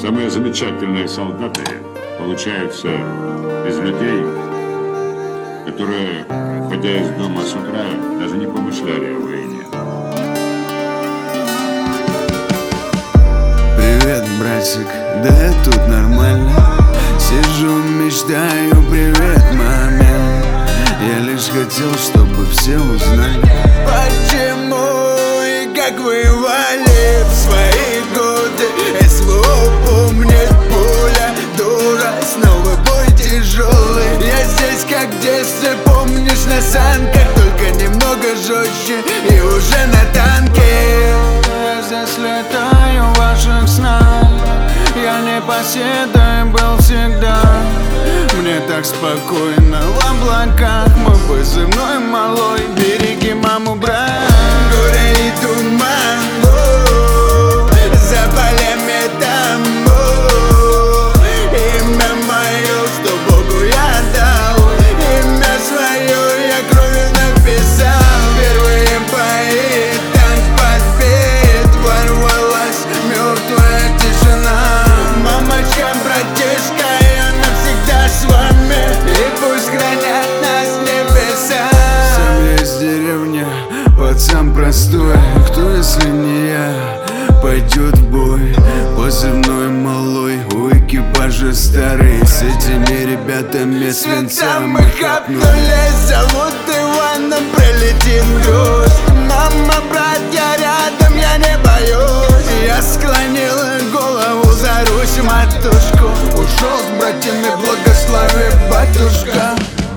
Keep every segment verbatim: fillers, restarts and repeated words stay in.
Самые замечательные солдаты получаются из людей, которые, выходя из дома с утра, даже не помышляли о войне. Привет, братик, да я тут нормально. Сижу, мечтаю, привет, маме. Я лишь хотел, чтобы все узнали, почему и как воевали в свои годы. СВО помнит пуля, дура, снова бой тяжелый. Я здесь как в детстве, помнишь, на санках, только немного жестче и уже на танке. Я здесь летаю в ваших снах, я непоседой был всегда. Мне так спокойно в облаках, мой позывной малой. Береги маму, брат. Горе и туман, о, за полями там, о, имя мое, что Богу я дал, имя свое я кровью написал. Первые бои, танк подбит, ворвалась мертвая тишина. Мамочка, братишка, я навсегда с вами, и пусть хранят нас небеса. Сам я из деревни, пацан простой, кто если не я пойдет в бой? Позывной малой, у экипажа старый, с этими ребятами свинца мы хапнули. Зовут Иваном, прилетит гость. Мама, брат, я рядом, я не боюсь. Я склонил голову за Русь, матушку. Ушел с братьями, благослови, батюшка.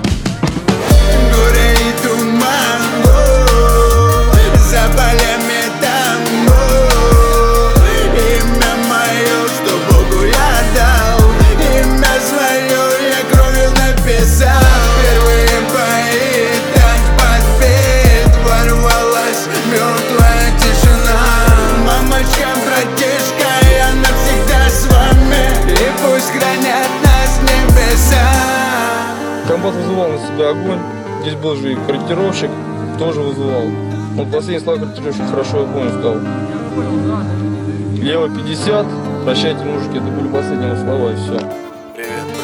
Горе и туман, о, за полями там, о, имя мое, что Богу я дал, имя свое я кровью написал. Первые бои, танк подбит, ворвалась мертвая тишина. Мамочка, братишка, я навсегда с вами, и пусть хранят нас небеса. Комбат вызывал на себя огонь. Здесь был же и корректировщик, тоже вызывал. Он последний слова корректировщик хорошо огонь сказал. Лево пятьдесят, прощайте, мужики, это были последние слова, и все. Привет.